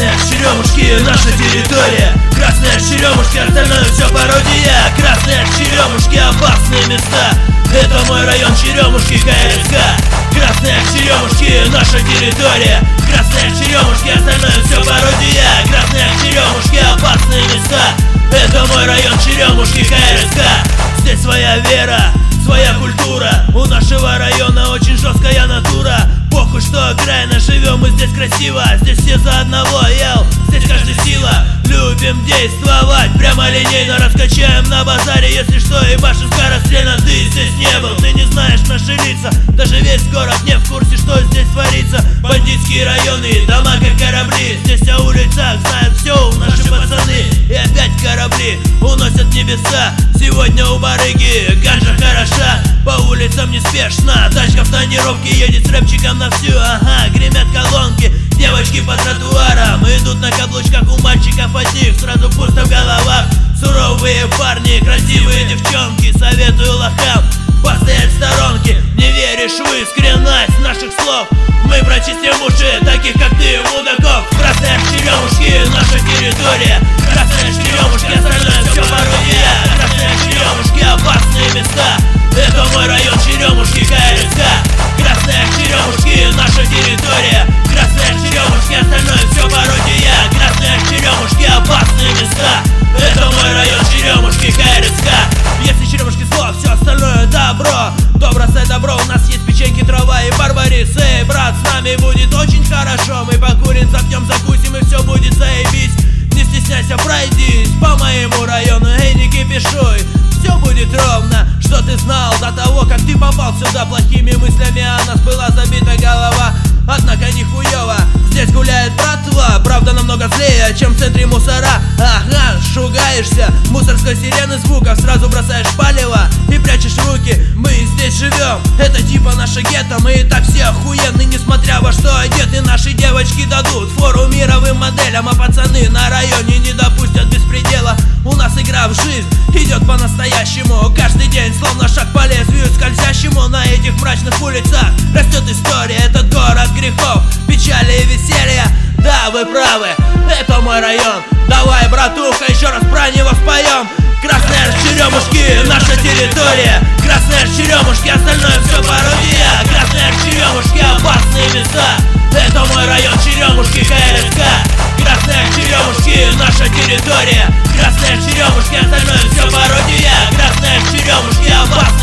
Красные черемушки, наша территория. Красные черемушки, остальное все пародия. Красные черемушки, опасные места. Это мой район, Черемушки, КСК. Красные черемушки, наша территория. Красные черемушки, остальное все пародия. Красные черемушки, опасные места. Это мой район, Черемушки, КСК. Здесь своя вера, своя культура. У нашего района очень жесткая натура. Похуй, что окраина, живем мы здесь красиво. Здесь все за одного, здесь каждый сила. Любим действовать, прямо линейно раскачаем на базаре. Если что, и башен скорострельно. Ты здесь не был, ты не знаешь наши лица. Даже весь город не в курсе, что здесь творится. Бандитские районы, дома как корабли. Здесь о улицах знают все наши пацаны. И опять корабли уносят небеса. Сегодня у барыги ганжа хороша. По улицам неспешно, тачка в тонировке едет с рэпчиком на всю. Ага, гремят колонки, девочки по тротуарам идут на каблучках, у мальчиков одних сразу пусто в головах. Суровые парни, красивые девчонки, советую лохам постоять в сторонке. Не веришь в искренность наших слов? Мы прочистим уши таких, как ты, мудаков. Красные черемушки, наша территория. Красные черемушки, остальное все пародия. Красные черемушки, опасные места. Это мой район, Черемушки, КСК. Красные черемушки, наша территория. Красные черемушки, остальное все пародия. Красные черемушки, опасные места. Это мой район, Черемушки, КСК. Если черемушки зло, все остальное добро. То бросай добро, у нас есть печеньки, трава и барбарис. Эй, брат, с нами будет очень хорошо. Мы покурим, запьем, закусим и все будет заебись. Не стесняйся, пройдись по моему району. Эй, не кипишуй, все будет ровно. Что ты знал до того, как ты попал сюда? Плохими мыслями о нас была забита голова. Однако нихуево, здесь гуляет братва. Правда намного злее, чем в центре мусора. Ага, шугаешься, мусорской сирены звуков. Сразу бросаешь палево и прячешь руки. Мы здесь живем, это типа наше гетто. Мы и так все охуенны, несмотря во что одеты. Наши девочки дадут фору мировым моделям. А пацаны на районе не допустят беспредела. У нас игра в жизнь идет по-настоящему. Каждый день словно шаг по лезвию скользящему. На этих мрачных улицах растет история. Этот город грехов, печали и веселья. Да, вы правы, это мой район. Давай, братуха, еще раз про него споем. Красные черемушки, наша территория. Красные черемушки, остальное все пародия. Красные черемушки, опасные места. Это мой район, Черемушки, КСК. Красные черемушки, наша территория. Красные черемушки, остальное все пародия. Красные черемушки, опасные